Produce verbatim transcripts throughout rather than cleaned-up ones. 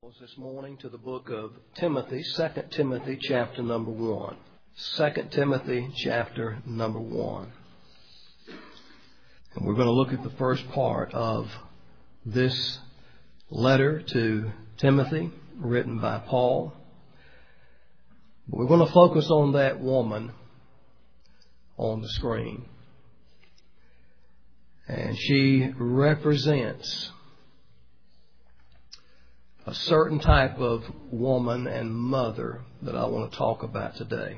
This morning to the book of Timothy, Second Timothy chapter number one. Second Timothy chapter number one. And we're going to look at the first part of this letter to Timothy written by Paul. But we're going to focus on that woman on the screen. And she represents a certain type of woman and mother that I want to talk about today.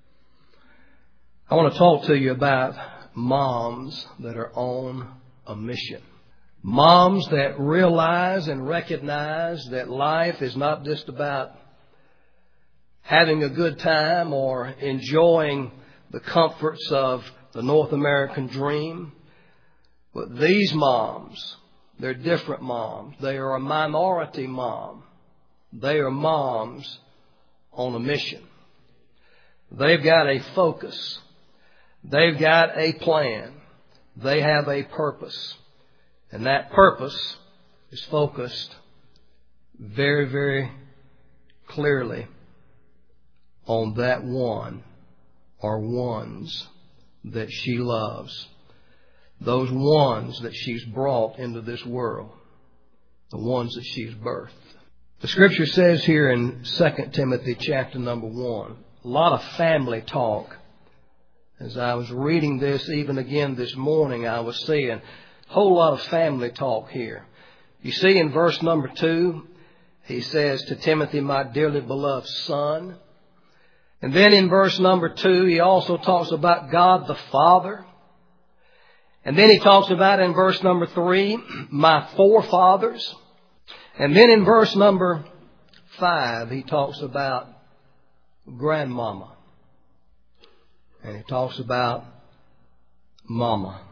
I want to talk to you about moms that are on a mission. Moms that realize and recognize that life is not just about having a good time or enjoying the comforts of the North American dream. But these moms, they're different moms. They are a minority mom. They are moms on a mission. They've got a focus. They've got a plan. They have a purpose. And that purpose is focused very, very clearly on that one or ones that she loves. Those ones that she's brought into this world. The ones that she's birthed. The scripture says here in Second Timothy chapter number one, a lot of family talk. As I was reading this even again this morning, I was seeing a whole lot of family talk here. You see in verse number two, he says to Timothy, my dearly beloved son. And then in verse number two, he also talks about God the Father. And then he talks about in verse number three, my forefathers. And then in verse number five, he talks about grandmama. And he talks about mama.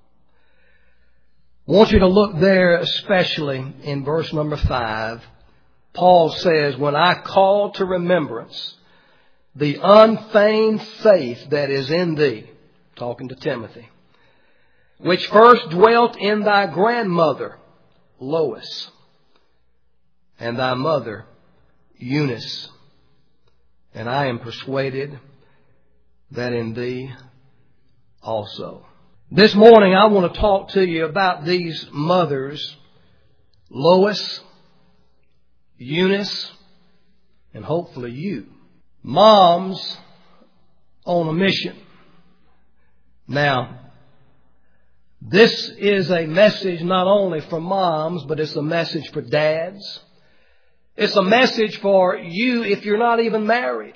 I want you to look there especially in verse number five. Paul says, when I call to remembrance the unfeigned faith that is in thee, talking to Timothy, which first dwelt in thy grandmother, Lois, and thy mother, Eunice. And I am persuaded that in thee also. This morning I want to talk to you about these mothers, Lois, Eunice, and hopefully you. Moms on a mission. Now, this is a message not only for moms, but it's a message for dads. It's a message for you if you're not even married.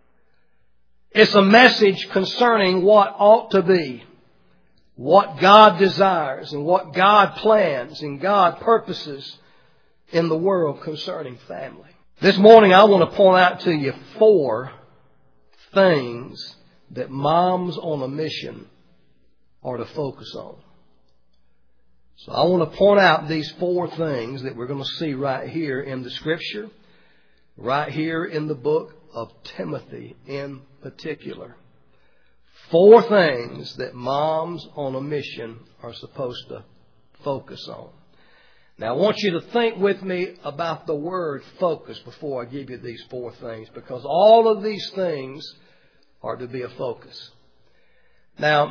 It's a message concerning what ought to be, what God desires and what God plans and God purposes in the world concerning family. This morning I want to point out to you four things that moms on a mission are to focus on. So I want to point out these four things that we're going to see right here in the scripture, right here in the book of Timothy in particular. Four things that moms on a mission are supposed to focus on. Now I want you to think with me about the word focus before I give you these four things, because all of these things are to be a focus. Now,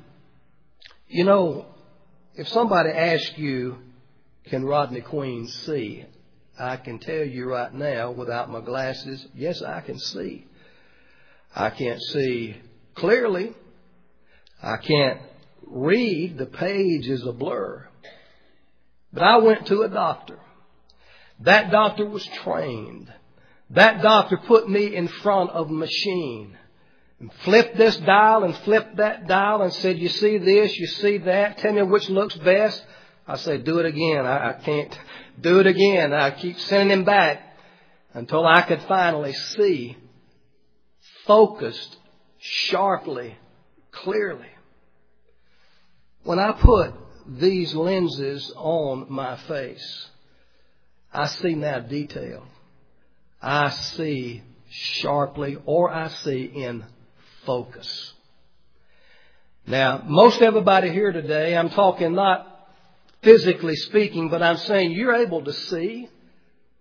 you know, if somebody asks you, can Rodney Queen see? I can tell you right now without my glasses, yes, I can see. I can't see clearly. I can't read. The page is a blur. But I went to a doctor. That doctor was trained. That doctor put me in front of a machine. And flipped this dial and flipped that dial and said, you see this, you see that, tell me which looks best. I said, do it again. I, I can't do it again. I keep sending him back until I could finally see focused, sharply, clearly. When I put these lenses on my face, I see now detail. I see sharply, or I see in focus. Now, most everybody here today, I'm talking not physically speaking, but I'm saying you're able to see.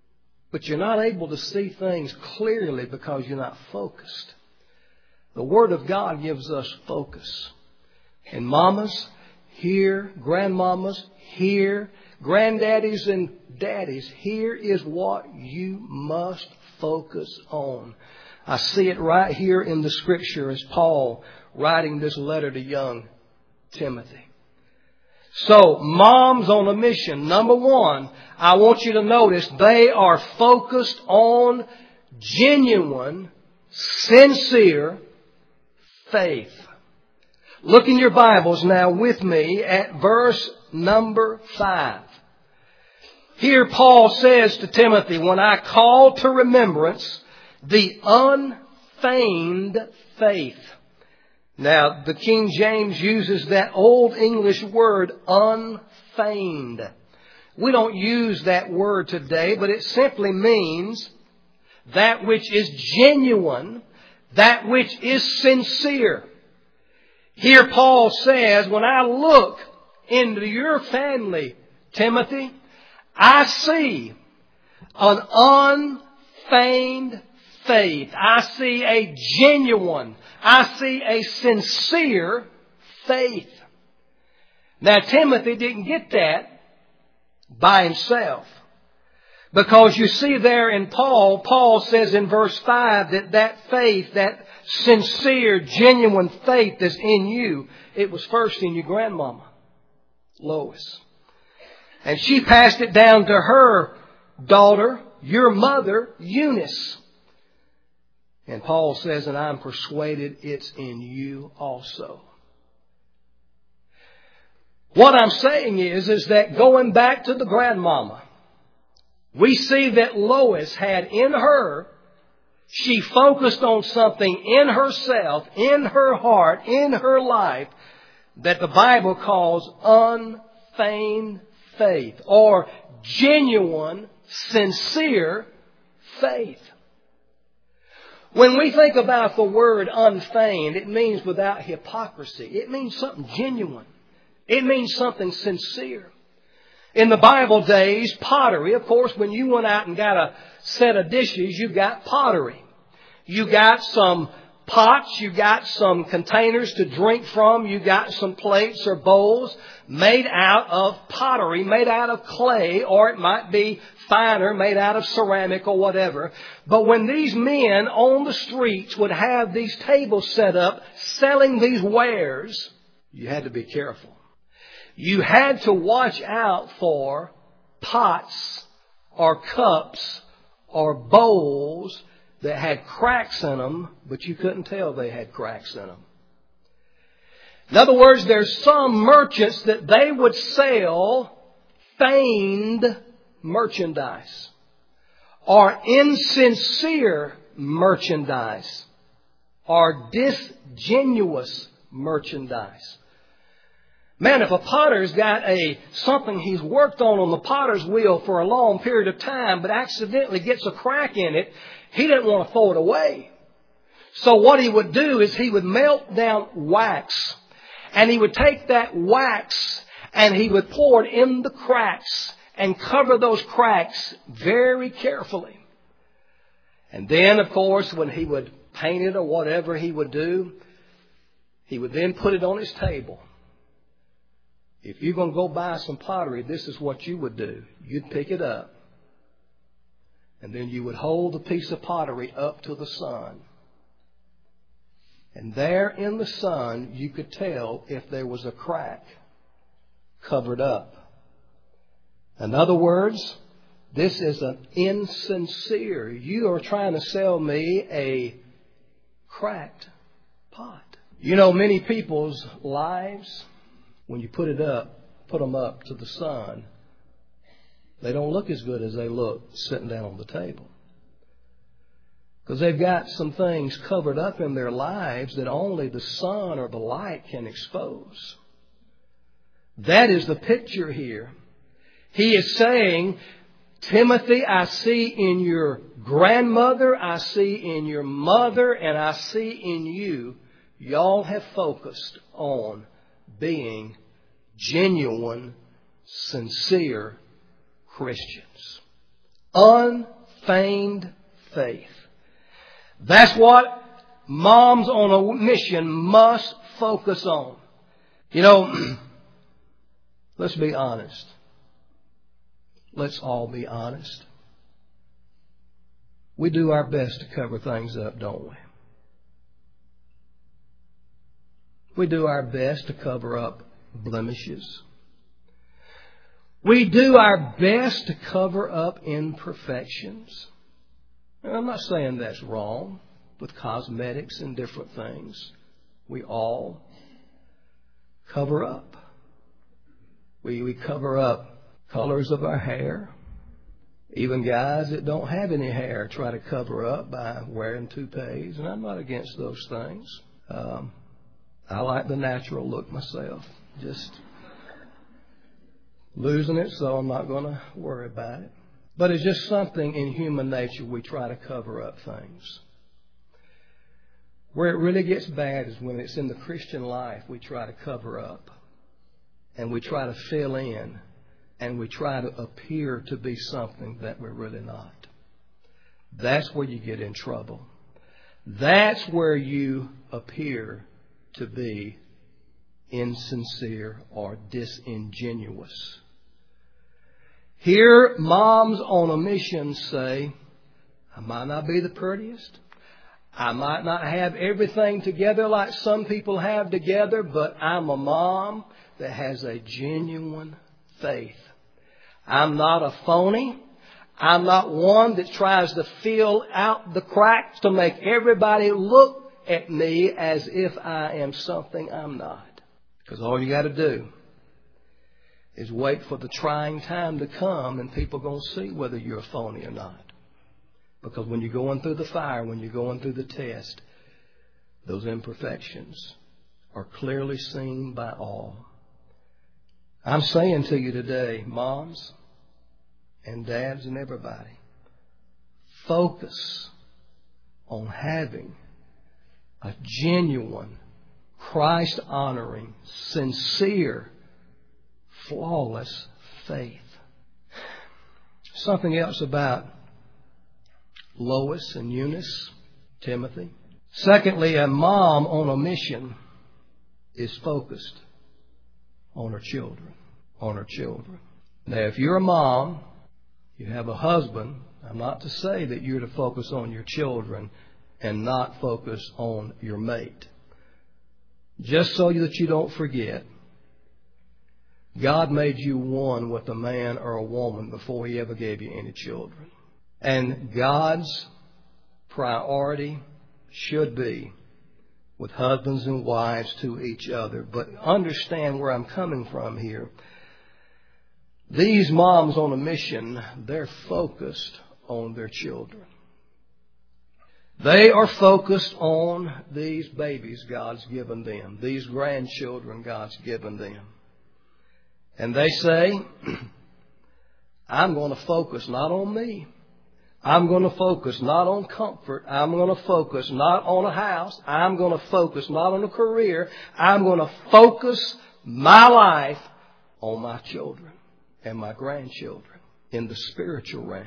but you're not able to see things clearly because you're not focused. The Word of God gives us focus. And mamas, here, grandmamas, here, granddaddies and daddies, here is what you must focus on. I see it right here in the Scripture as Paul writing this letter to young Timothy. So, moms on a mission. Number one, I want you to notice they are focused on genuine, sincere faith. Look in your Bibles now with me at verse number five. Here Paul says to Timothy, when I call to remembrance the unfeigned faith. Now, the King James uses that old English word, unfeigned. We don't use that word today, but it simply means that which is genuine, that which is sincere. Here Paul says, when I look into your family, Timothy, I see an unfeigned faith. I see a genuine, I see a sincere faith. Now, Timothy didn't get that by himself. Because you see there in Paul, Paul says in verse five that that faith, that sincere, genuine faith that's in you, it was first in your grandmama, Lois. And she passed it down to her daughter, your mother, Eunice. And Paul says, and I'm persuaded it's in you also. What I'm saying is, is that going back to the grandmama, we see that Lois had in her, she focused on something in herself, in her heart, in her life, that the Bible calls unfeigned faith, or genuine, sincere faith. When we think about the word unfeigned, it means without hypocrisy. It means something genuine. It means something sincere. In the Bible days, pottery, of course, when you went out and got a set of dishes, you got pottery. You got some pots, you got some containers to drink from, you got some plates or bowls made out of pottery, made out of clay, or it might be finer, made out of ceramic or whatever. But when these men on the streets would have these tables set up selling these wares, you had to be careful. You had to watch out for pots or cups or bowls that had cracks in them, but you couldn't tell they had cracks in them. In other words, there's some merchants that they would sell feigned merchandise or insincere merchandise or disingenuous merchandise. Man, if a potter's got a something he's worked on on the potter's wheel for a long period of time, but accidentally gets a crack in it, he didn't want to throw it away. So what he would do is he would melt down wax, and he would take that wax and he would pour it in the cracks and cover those cracks very carefully. And then, of course, when he would paint it or whatever he would do, he would then put it on his table. If you're going to go buy some pottery, this is what you would do. You'd pick it up. And then you would hold the piece of pottery up to the sun. And there in the sun, you could tell if there was a crack covered up. In other words, this is an insincere. You are trying to sell me a cracked pot. You know, many people's lives, when you put it up, put them up to the sun, they don't look as good as they look sitting down on the table. Because they've got some things covered up in their lives that only the sun or the light can expose. That is the picture here. He is saying, Timothy, I see in your grandmother, I see in your mother, and I see in you, y'all have focused on being genuine, sincere Christians. Unfeigned feigned faith. That's what moms on a mission must focus on. You know, let's be honest. Let's all be honest. We do our best to cover things up, don't we? We do our best to cover up blemishes. We do our best to cover up imperfections. And I'm not saying that's wrong with cosmetics and different things. We all cover up. We, we cover up colors of our hair. Even guys that don't have any hair try to cover up by wearing toupees. And I'm not against those things. Um, I like the natural look myself. Just losing it, so I'm not going to worry about it. But it's just something in human nature we try to cover up things. Where it really gets bad is when it's in the Christian life we try to cover up. And we try to fill in. And we try to appear to be something that we're really not. That's where you get in trouble. That's where you appear to be insincere or disingenuous. Here, moms on a mission say, I might not be the prettiest. I might not have everything together like some people have together, but I'm a mom that has a genuine faith. I'm not a phony. I'm not one that tries to fill out the cracks to make everybody look at me as if I am something I'm not. Because all you got to do is wait for the trying time to come and people are going to see whether you're a phony or not. Because when you're going through the fire, when you're going through the test, those imperfections are clearly seen by all. I'm saying to you today, moms and dads and everybody, focus on having a genuine, Christ-honoring, sincere, flawless faith. Something else about Lois and Eunice, Timothy. Secondly, a mom on a mission is focused on her children. On her children. Now, if you're a mom, you have a husband, I'm not to say that you're to focus on your children and not focus on your mate. Just so that you don't forget, God made you one with a man or a woman before He ever gave you any children. And God's priority should be with husbands and wives to each other. But understand where I'm coming from here. These moms on a mission, they're focused on their children. They are focused on these babies God's given them, these grandchildren God's given them. And they say, I'm going to focus not on me. I'm going to focus not on comfort. I'm going to focus not on a house. I'm going to focus not on a career. I'm going to focus my life on my children and my grandchildren in the spiritual realm.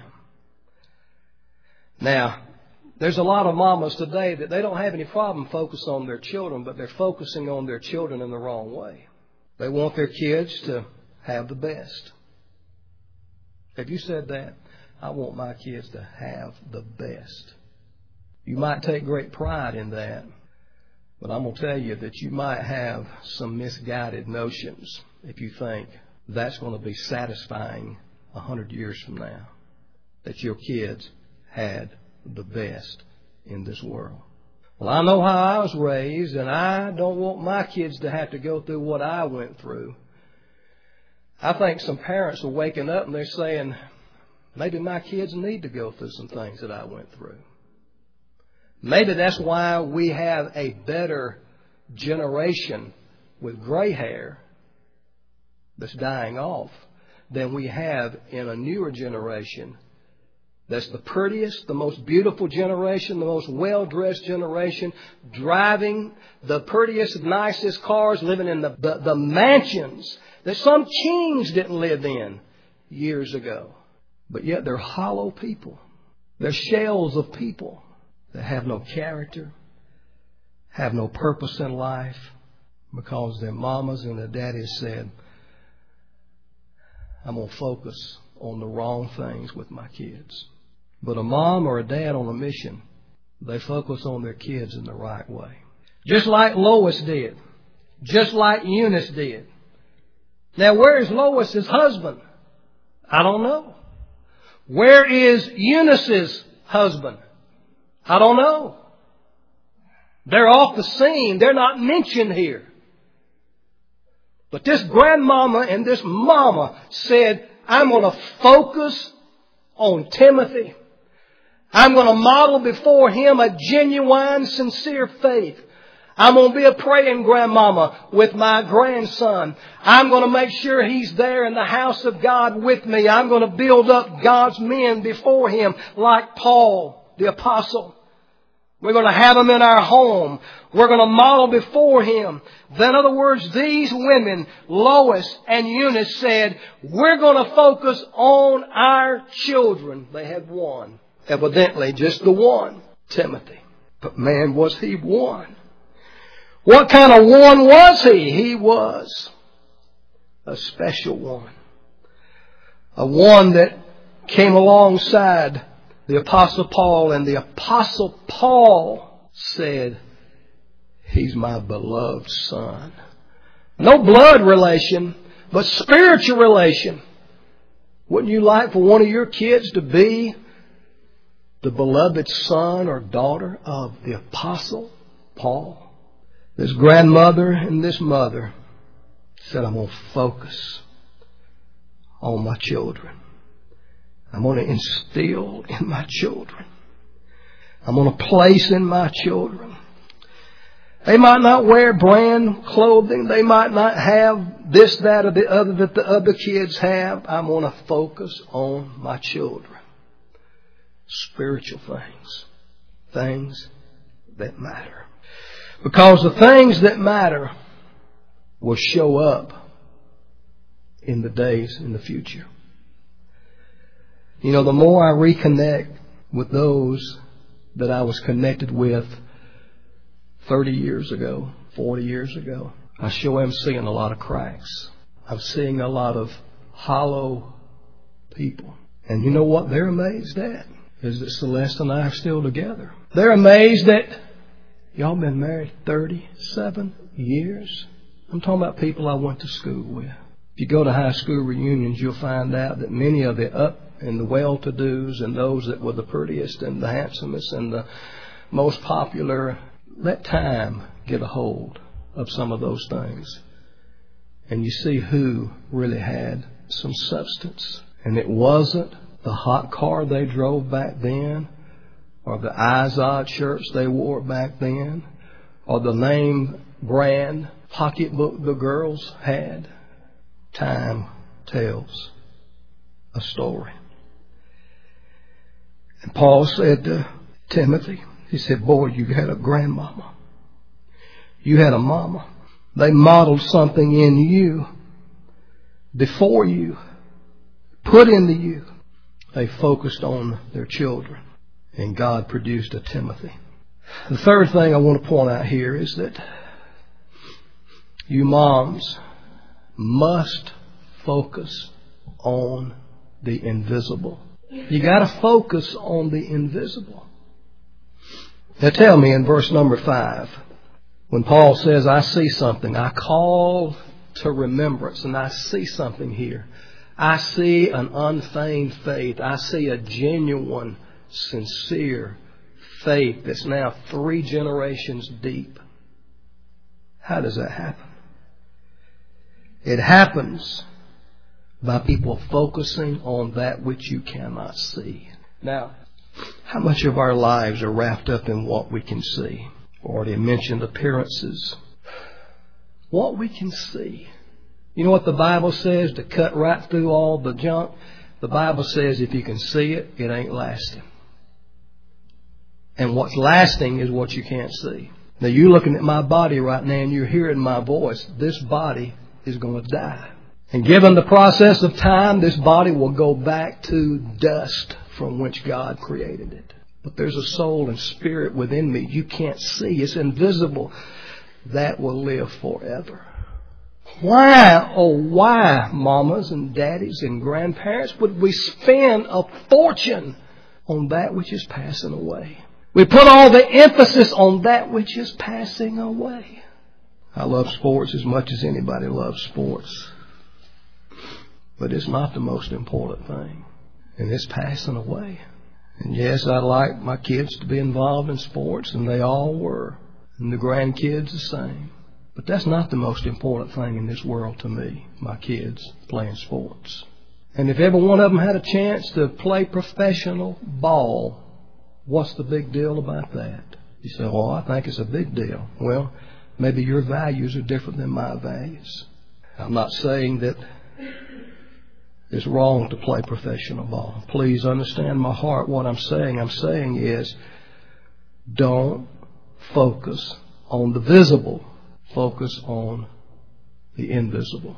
Now, there's a lot of mamas today that they don't have any problem focusing on their children, but they're focusing on their children in the wrong way. They want their kids to have the best. Have you said that? I want my kids to have the best. You might take great pride in that, but I'm going to tell you that you might have some misguided notions if you think that's going to be satisfying a hundred years from now, that your kids had the best in this world. Well, I know how I was raised, and I don't want my kids to have to go through what I went through. I think some parents are waking up and they're saying, maybe my kids need to go through some things that I went through. Maybe that's why we have a better generation with gray hair that's dying off than we have in a newer generation that's the prettiest, the most beautiful generation, the most well-dressed generation, driving the prettiest, nicest cars, living in the, the, the mansions that some kings didn't live in years ago. But yet they're hollow people. They're shells of people that have no character, have no purpose in life, because their mamas and their daddies said, I'm going to focus on the wrong things with my kids. But a mom or a dad on a mission, they focus on their kids in the right way. Just like Lois did. Just like Eunice did. Now, where is Lois's husband? I don't know. Where is Eunice's husband? I don't know. They're off the scene. They're not mentioned here. But this grandmama and this mama said, I'm going to focus on Timothy. I'm going to model before him a genuine, sincere faith. I'm going to be a praying grandmama with my grandson. I'm going to make sure he's there in the house of God with me. I'm going to build up God's men before him like Paul, the apostle. We're going to have him in our home. We're going to model before him. Then, in other words, these women, Lois and Eunice, said, we're going to focus on our children. They had one. Evidently, just the one, Timothy. But man, was he one. What kind of one was he? He was a special one. A one that came alongside the Apostle Paul, and the Apostle Paul said, he's my beloved son. No blood relation, but spiritual relation. Wouldn't you like for one of your kids to be the beloved son or daughter of the Apostle Paul? This grandmother and this mother said, I'm going to focus on my children. I'm going to instill in my children. I'm going to place in my children. They might not wear brand clothing. They might not have this, that, or the other that the other kids have. I'm going to focus on my children. Spiritual things. Things that matter. Because the things that matter will show up in the days in the future. You know, the more I reconnect with those that I was connected with thirty years ago, forty years ago, I sure am seeing a lot of cracks. I'm seeing a lot of hollow people. And you know what they're amazed at? Is that Celeste and I are still together. They're amazed that y'all been married thirty-seven years. I'm talking about people I went to school with. If you go to high school reunions, you'll find out that many of the up and the well-to-dos and those that were the prettiest and the handsomest and the most popular, let time get a hold of some of those things. And you see who really had some substance. And it wasn't the hot car they drove back then, or the Izod shirts they wore back then, or the name brand pocketbook the girls had. Time tells a story. And Paul said to Timothy, he said, boy, you had a grandmama. You had a mama. They modeled something in you before you, put into you. They focused on their children. And God produced a Timothy. The third thing I want to point out here is that you moms must focus on the invisible. You got to focus on the invisible. Now tell me in verse number five, when Paul says, I see something, I call to remembrance, and I see something here. I see an unfeigned faith. I see a genuine, sincere faith that's now three generations deep. How does that happen? It happens by people focusing on that which you cannot see. Now, how much of our lives are wrapped up in what we can see? I already mentioned appearances. What we can see. You know what the Bible says? To cut right through all the junk. The Bible says if you can see it, it ain't lasting. And what's lasting is what you can't see. Now you're looking at my body right now and you're hearing my voice. This body is going to die. And given the process of time, this body will go back to dust from which God created it. But there's a soul and spirit within me you can't see. It's invisible. That will live forever. Why, oh why, mamas and daddies and grandparents, would we spend a fortune on that which is passing away? We put all the emphasis on that which is passing away. I love sports as much as anybody loves sports. But it's not the most important thing. And it's passing away. And yes, I'd like my kids to be involved in sports, and they all were. And the grandkids the same. But that's not the most important thing in this world to me, my kids playing sports. And if every one of them had a chance to play professional ball, what's the big deal about that? You say, well, I think it's a big deal. Well, maybe your values are different than my values. I'm not saying that it's wrong to play professional ball. Please understand my heart. What I'm saying, I'm saying is don't focus on the visible. Focus on the invisible.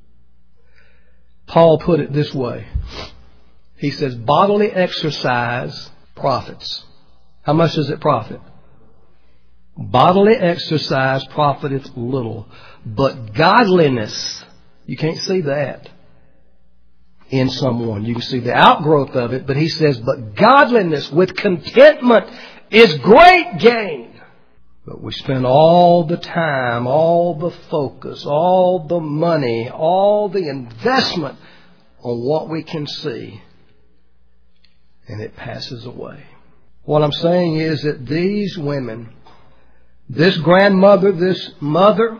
Paul put it this way. He says, bodily exercise profits. How much does it profit? Bodily exercise profiteth little, but godliness, you can't see that in someone. You can see the outgrowth of it, but he says, but godliness with contentment is great gain. But we spend all the time, all the focus, all the money, all the investment on what we can see, and it passes away. What I'm saying is that these women, this grandmother, this mother,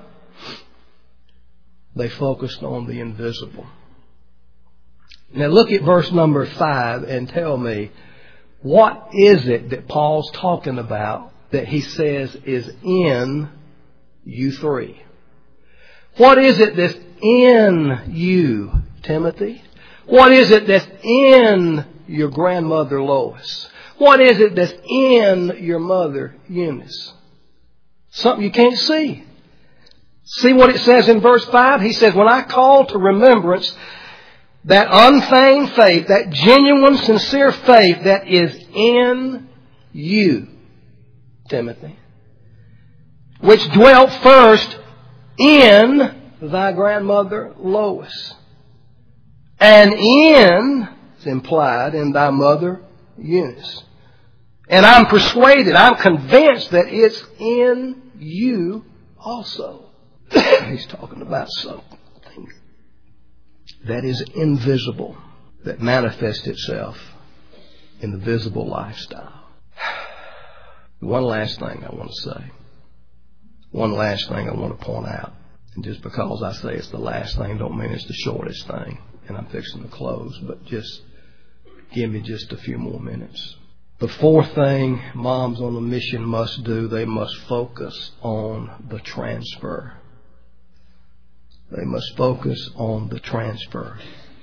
they focused on the invisible. Now look at verse number five and tell me, what is it that Paul's talking about that he says is in you three? What is it that's in you, Timothy? What is it that's in your grandmother Lois? What is it that's in your mother Eunice? Something you can't see. See what it says in verse five? He says, when I call to remembrance that unfeigned faith, that genuine, sincere faith that is in you, Timothy, which dwelt first in thy grandmother Lois, and in, it's implied, in thy mother Eunice. And I'm persuaded, I'm convinced that it's in you also. He's talking about something that is invisible, that manifests itself in the visible lifestyle. One last thing I want to say. One last thing I want to point out. And just because I say it's the last thing don't mean it's the shortest thing. And I'm fixing to close, but just give me just a few more minutes. The fourth thing moms on a mission must do, they must focus on the transfer. They must focus on the transfer.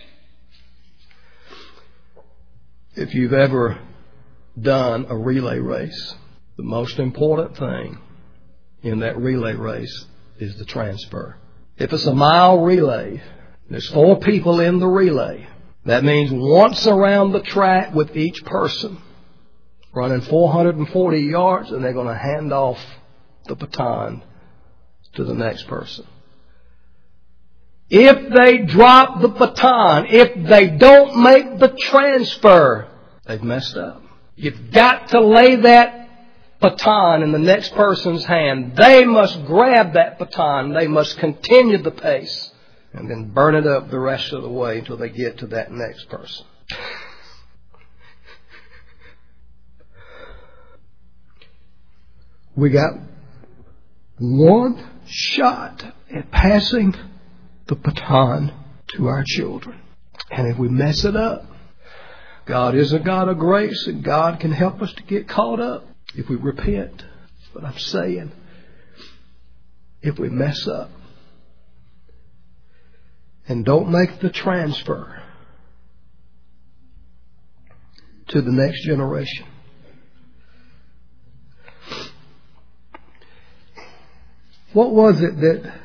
If you've ever done a relay race, the most important thing in that relay race is the transfer. If it's a mile relay, there's four people in the relay. That means once around the track with each person, running four hundred forty yards, and they're going to hand off the baton to the next person. If they drop the baton, if they don't make the transfer, they've messed up. You've got to lay that baton in the next person's hand. They must grab that baton. They must continue the pace and then burn it up the rest of the way until they get to that next person. We got one shot at passing the baton to our children. And if we mess it up, God is a God of grace, and God can help us to get caught up if we repent. But I'm saying, if we mess up and don't make the transfer to the next generation, what was it that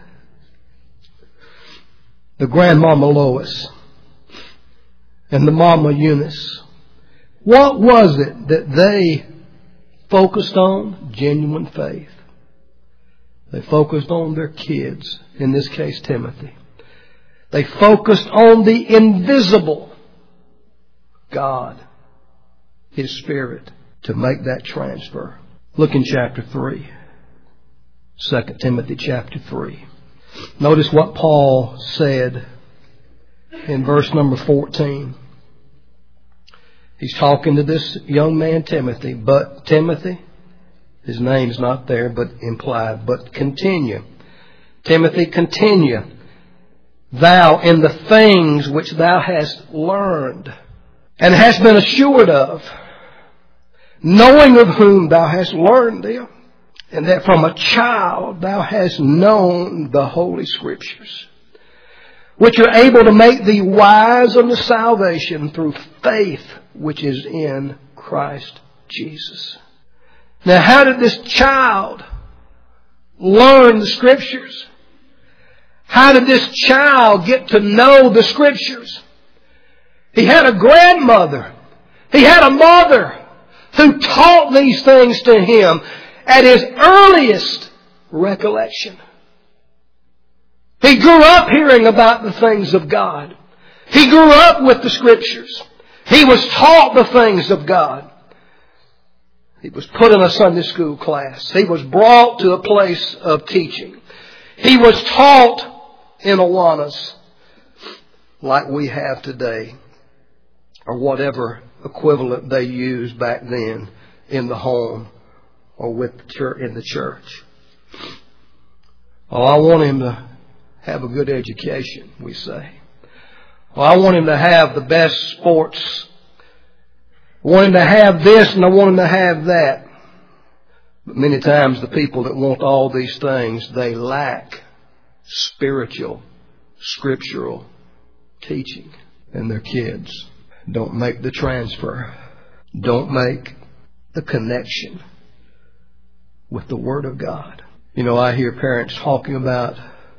the grandmama Lois and the mama Eunice What was it that they focused on? Genuine faith. They focused on their kids, in this case Timothy. They focused on the invisible God, His Spirit, to make that transfer. Look in chapter three. Second Timothy chapter three. Notice what Paul said in verse number fourteen. He's talking to this young man Timothy. But Timothy, his name's not there, but implied. But continue. Timothy, continue. Thou in the things which thou hast learned and hast been assured of, knowing of whom thou hast learned them, and that from a child thou hast known the Holy Scriptures, which are able to make thee wise unto salvation through faith which is in Christ Jesus. Now, how did this child learn the Scriptures? How did this child get to know the Scriptures? He had a grandmother. He had a mother who taught these things to him at his earliest recollection. He grew up hearing about the things of God. He grew up with the Scriptures. He was taught the things of God. He was put in a Sunday school class. He was brought to a place of teaching. He was taught in Awanas like we have today, or whatever equivalent they used back then in the home or with the church, in the church. Oh, I want him to have a good education, we say. Well, I want him to have the best sports. I want him to have this and I want him to have that. But many times the people that want all these things, they lack spiritual, scriptural teaching. And their kids don't make the transfer. Don't make the connection with the Word of God. You know, I hear parents talking about,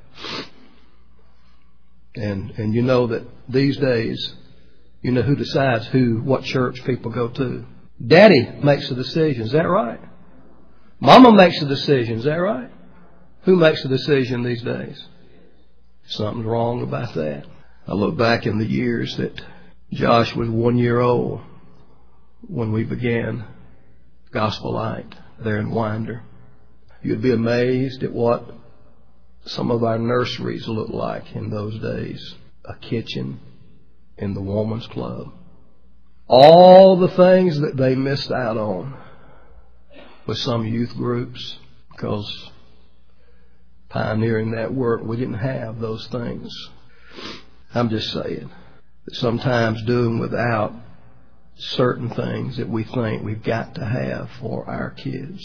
and and you know that these days, you know who decides who, what church people go to. Daddy makes the decision. Is that right? Mama makes the decision. Is that right? Who makes the decision these days? Something's wrong about that. I look back in the years that Josh was one year old when we began Gospel Light there in Winder. You'd be amazed at what some of our nurseries looked like in those days. A kitchen in the woman's club. All the things that they missed out on with some youth groups, because pioneering that work, we didn't have those things. I'm just saying that sometimes doing without certain things that we think we've got to have for our kids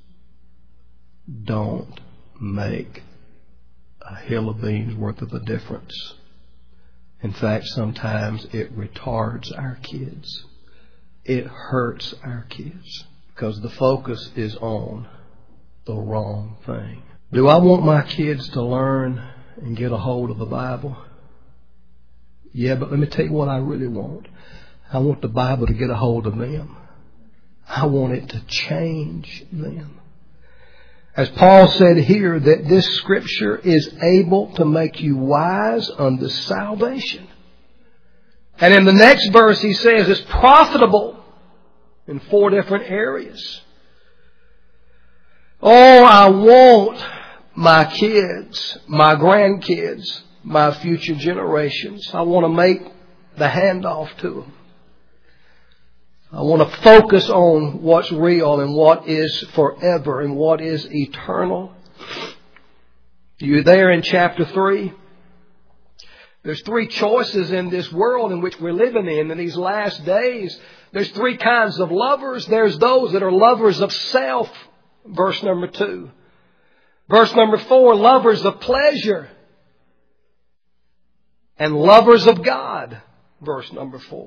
don't make a hill of beans worth of a difference. In fact, sometimes it retards our kids. It hurts our kids because the focus is on the wrong thing. Do I want my kids to learn and get a hold of the Bible? Yeah, but let me tell you what I really want. I want the Bible to get a hold of them. I want it to change them. As Paul said here, that this Scripture is able to make you wise unto salvation. And in the next verse he says it's profitable in four different areas. Oh, I want my kids, my grandkids, my future generations. I want to make the handoff to them. I want to focus on what's real and what is forever and what is eternal. You're there in chapter three. There's three choices in this world in which we're living in. In these last days, there's three kinds of lovers. There's those that are lovers of self, verse number two. Verse number four, lovers of pleasure. And lovers of God, verse number four.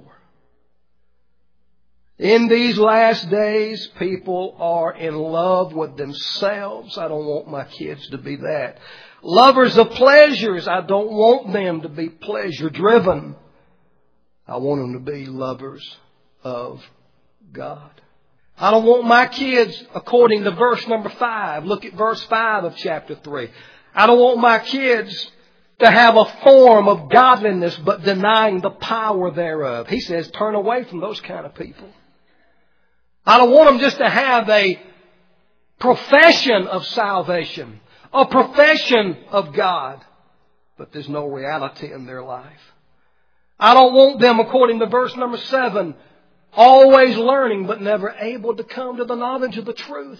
In these last days, people are in love with themselves. I don't want my kids to be that. Lovers of pleasures. I don't want them to be pleasure driven. I want them to be lovers of God. I don't want my kids, according to verse number five. Look at verse five of chapter three. I don't want my kids to have a form of godliness but denying the power thereof. He says, turn away from those kind of people. I don't want them just to have a profession of salvation, a profession of God, but there's no reality in their life. I don't want them, according to verse number seven, always learning but never able to come to the knowledge of the truth.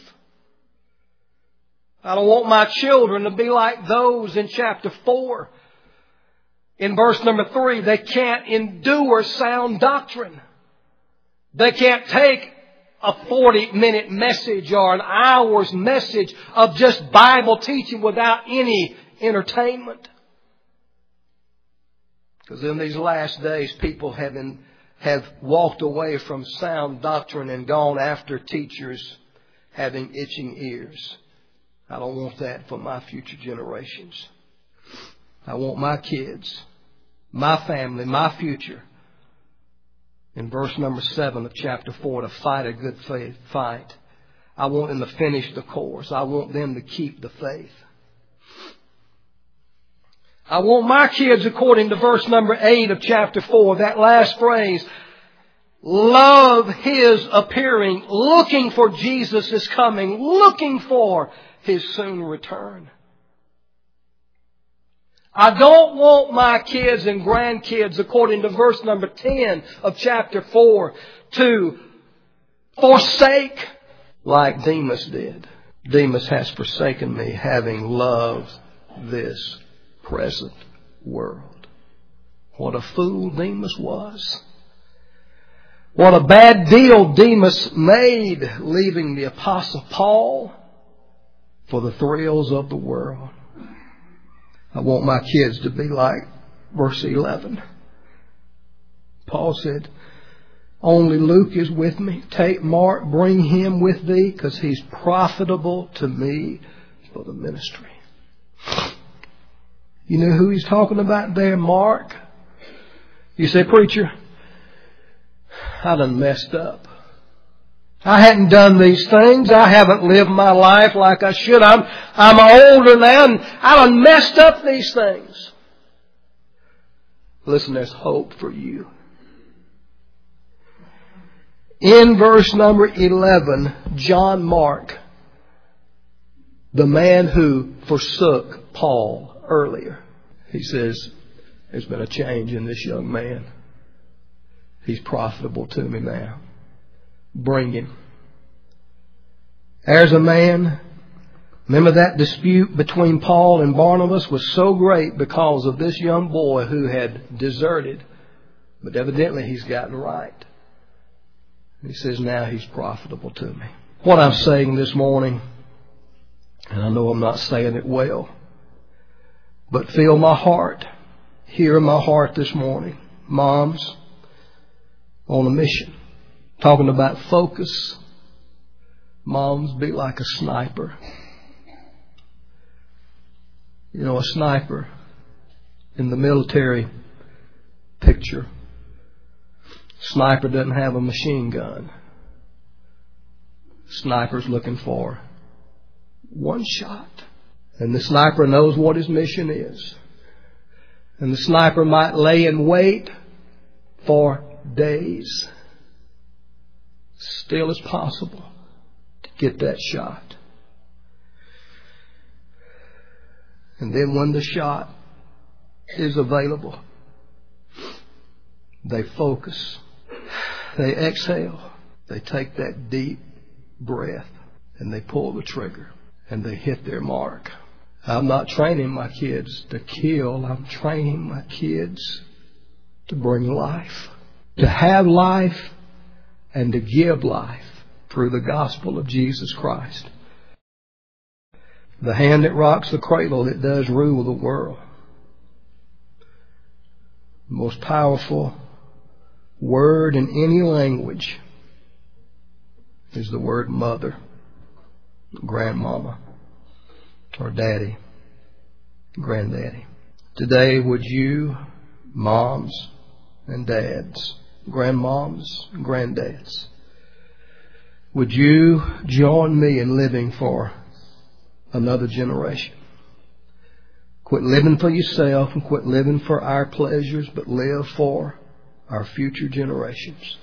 I don't want my children to be like those in chapter four. In verse number three, they can't endure sound doctrine. They can't take a forty minute message or an hour's message of just Bible teaching without any entertainment. Because in these last days, people have, been, have walked away from sound doctrine and gone after teachers having itching ears. I don't want that for my future generations. I want my kids, my family, my future, in verse number seven of chapter four, to fight a good faith fight. I want them to finish the course. I want them to keep the faith. I want my kids, according to verse number eight of chapter four, that last phrase, love His appearing, looking for Jesus' coming, looking for His soon return. I don't want my kids and grandkids, according to verse number ten of chapter four, to forsake like Demas did. Demas has forsaken me, having loved this present world. What a fool Demas was. What a bad deal Demas made, leaving the Apostle Paul for the thrills of the world. I want my kids to be like verse eleven. Paul said, only Luke is with me. Take Mark, bring him with thee, because he's profitable to me for the ministry. You know who he's talking about there, Mark? You say, preacher, I done messed up. I hadn't done these things. I haven't lived my life like I should. I'm, I'm older now and I done messed up these things. Listen, there's hope for you. In verse number eleven, John Mark, the man who forsook Paul earlier, he says, there's been a change in this young man. He's profitable to me now. Bring him. There's a man. Remember that dispute between Paul and Barnabas was so great because of this young boy who had deserted. But evidently he's gotten right. He says now he's profitable to me. What I'm saying this morning, and I know I'm not saying it well, but feel my heart, hear my heart this morning. Moms on a mission. Talking about focus. Moms, be like a sniper. You know, a sniper in the military picture. Sniper doesn't have a machine gun. Sniper's looking for one shot. And the sniper knows what his mission is. And the sniper might lay in wait for days. Still as possible to get that shot. And then when the shot is available, they focus. They exhale. They take that deep breath and they pull the trigger and they hit their mark. I'm not training my kids to kill. I'm training my kids to bring life. To have life and to give life through the gospel of Jesus Christ. The hand that rocks the cradle that does rule the world. The most powerful word in any language is the word mother, grandmama, or daddy, granddaddy. Today, would you, moms and dads, grandmoms, granddads, would you join me in living for another generation? Quit living for yourself and quit living for our pleasures, but live for our future generations.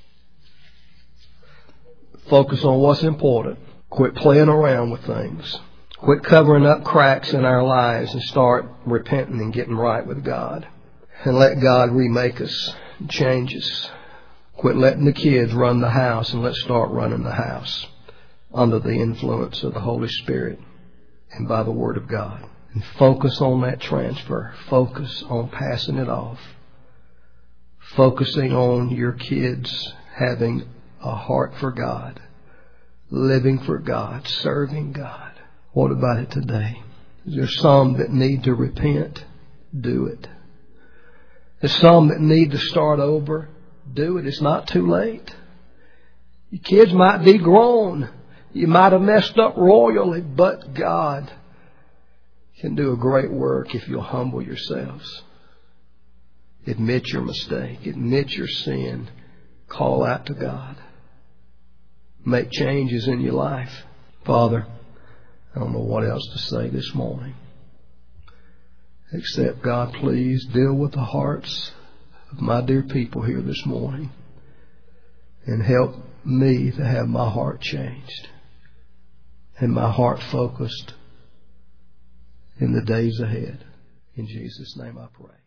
Focus on what's important. Quit playing around with things. Quit covering up cracks in our lives and start repenting and getting right with God. And let God remake us and change us. Quit letting the kids run the house and let's start running the house under the influence of the Holy Spirit and by the Word of God. And focus on that transfer. Focus on passing it off. Focusing on your kids having a heart for God. Living for God. Serving God. What about it today? Is there some that need to repent? Do it. There's some that need to start over. Do it. It's not too late. Your kids might be grown. You might have messed up royally, but God can do a great work if you'll humble yourselves. Admit your mistake. Admit your sin. Call out to God. Make changes in your life. Father, I don't know what else to say this morning. Except, God, please deal with the hearts of my dear people here this morning. And help me to have my heart changed. And my heart focused in the days ahead. In Jesus' name I pray.